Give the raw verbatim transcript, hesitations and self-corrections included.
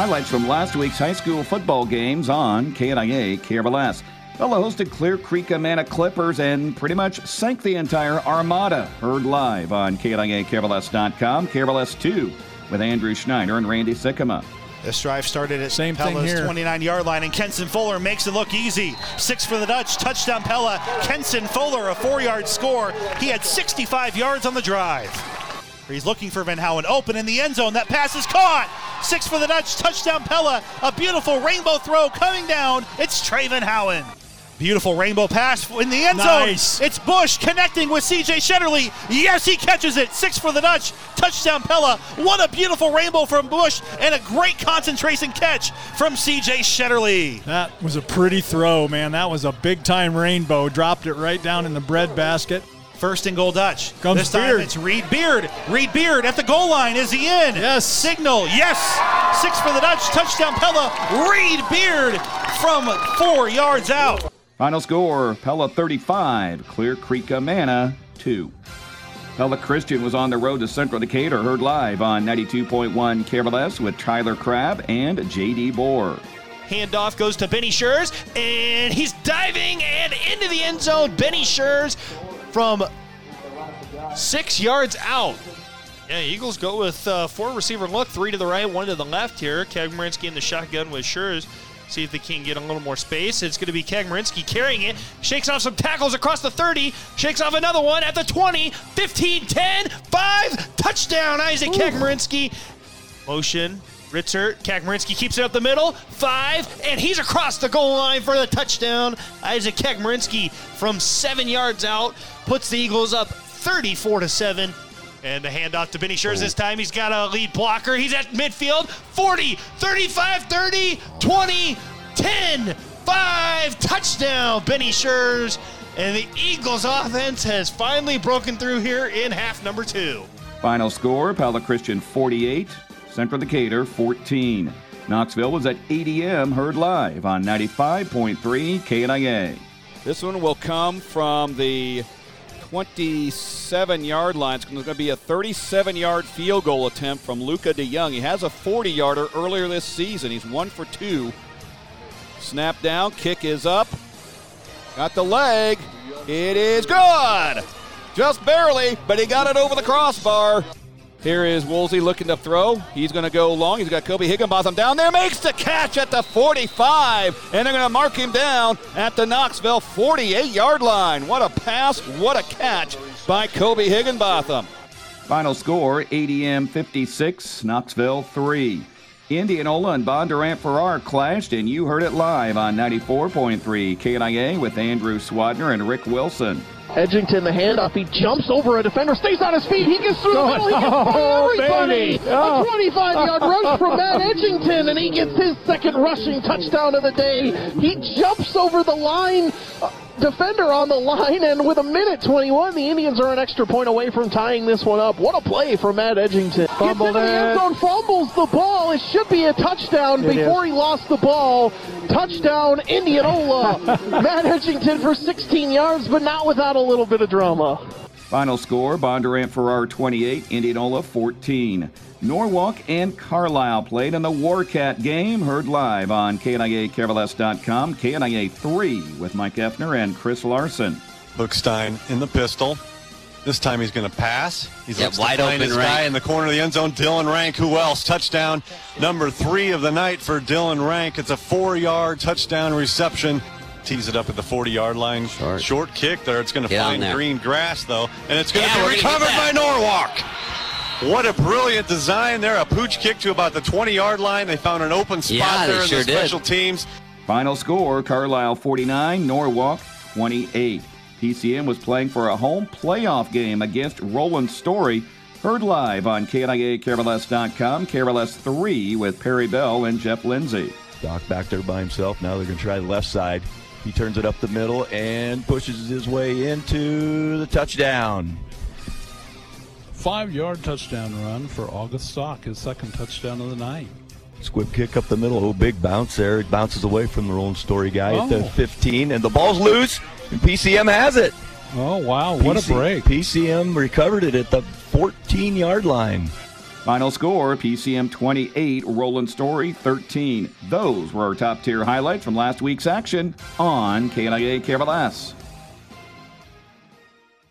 highlights from last week's high school football games on K N I A K R L S. Pella hosted Clear Creek Amana Clippers and pretty much sank the entire Armada. Heard live on K N I A K R L S dot com, K R L S two with Andrew Schneider and Randy Sycamore. This drive started at Same Pella's twenty-nine-yard line, and Kenson Fuller makes it look easy. Six for the Dutch, touchdown Pella. Kenson Fuller, a four-yard score. He had sixty-five yards on the drive. He's looking for Van Houen, open in the end zone. That pass is caught. Six for the Dutch, touchdown Pella. A beautiful rainbow throw coming down. It's Trey Van Houen. Beautiful rainbow pass in the end nice. zone. It's Bush connecting with C J Shetterly. Yes, he catches it. Six for the Dutch. Touchdown Pella. What a beautiful rainbow from Bush and a great concentration catch from C J Shetterly. That was a pretty throw, man. That was a big-time rainbow. Dropped it right down in the bread basket. First and goal Dutch. Comes this time Beard. it's Reed Beard. Reed Beard at the goal line. Is he in? Yes. Signal. Yes. Six for the Dutch. Touchdown Pella. Reed Beard from four yards out. Final score, Pella thirty-five, Clear Creek Amana two. Pella Christian was on the road to Central Decatur, heard live on ninety-two point one K R L S with Tyler Crabb and J D Bohr. Handoff goes to Benny Schurz, and he's diving and into the end zone. Benny Schurz from six yards out. Yeah, Eagles go with uh, four receiver look, three to the right, one to the left here. Kagmarinsky in the shotgun with Schurz. See if they can get a little more space. It's going to be Kagmarinsky carrying it. Shakes off some tackles across the thirty. Shakes off another one at the twenty. fifteen, ten, five. Touchdown, Isaac Kagmarinsky. Motion. Ritzer. Kagmarinsky keeps it up the middle. Five. And he's across the goal line for the touchdown. Isaac Kagmarinsky from seven yards out puts the Eagles up thirty-four to seven. And the handoff to Benny Schurz this time. He's got a lead blocker. He's at midfield. forty, thirty-five, thirty, twenty, ten, five. Touchdown, Benny Schurz. And the Eagles offense has finally broken through here in half number two. Final score, Pella Christian forty-eight, Central Decatur fourteen. Knoxville was at eight A M, heard live on ninety-five point three K N I A. This one will come from the twenty-seven-yard line. It's going to be a thirty-seven-yard field goal attempt from Luca DeYoung. He has a forty-yarder earlier this season. He's one for two. Snap down, kick is up. Got the leg. It is good. Just barely, but he got it over the crossbar. Here is Woolsey looking to throw. He's going to go long. He's got Kobe Higginbotham down there. Makes the catch at the forty-five. And they're going to mark him down at the Knoxville forty-eight-yard line. What a pass. What a catch by Kobe Higginbotham. Final score, A D M fifty-six, Knoxville three. Indianola and Bondurant Farrar clashed, and you heard it live on ninety-four point three K N I A with Andrew Swadner and Rick Wilson. Edgington, the handoff, he jumps over a defender, stays on his feet, he gets through the middle, he gets Oh, everybody! baby. Oh. A twenty-five-yard rush from Matt Edgington, and he gets his second rushing touchdown of the day. He jumps over the line, uh, defender on the line, and with a minute twenty-one, the Indians are an extra point away from tying this one up. What a play for Matt Edgington. Fumbled Gets into the end it. zone, fumbles the ball. It should be a touchdown It before is. he lost the ball. Touchdown, Indianola. Matt Edgington for sixteen yards, but not without a little bit of drama. Final score, Bondurant Farrar twenty-eight, Indianola fourteen. Norwalk and Carlisle played in the Warcat game, heard live on K N I A K R L S dot com, K N I A three with Mike Effner and Chris Larson. Hookstein in the pistol. This time he's going to pass. He's Yeah, wide open his Rank. guy in the corner of the end zone. Dylan Rank. Who else? Touchdown number three of the night for Dylan Rank. It's a four-yard touchdown reception. Tees it up at the forty-yard line. Short. Short kick there. It's going to Get on find there. green grass, though. And it's going to Yeah, be we're gonna recovered get by Norwalk. What a brilliant design there. A pooch kick to about the twenty-yard line. They found an open spot Yeah, they there in sure the did. special teams. Final score, Carlisle forty-nine, Norwalk twenty-eight. P C M was playing for a home playoff game against Roland Story. Heard live on K N I A K R L S dot com, K R L S three with Perry Bell and Jeff Lindsay. Doc back there by himself. Now they're going to try the left side. He turns it up the middle and pushes his way into the touchdown. Five-yard touchdown run for August Stock, his second touchdown of the night. Squib kick up the middle. Oh, big bounce there. It bounces away from the Roland Story guy Oh. at the fifteen, and the ball's loose, and P C M has it. Oh, wow, what P C a break. P C M recovered it at the fourteen-yard line. Final score, P C M twenty-eight, Roland Story thirteen. Those were our top-tier highlights from last week's action on K N I A K R L S.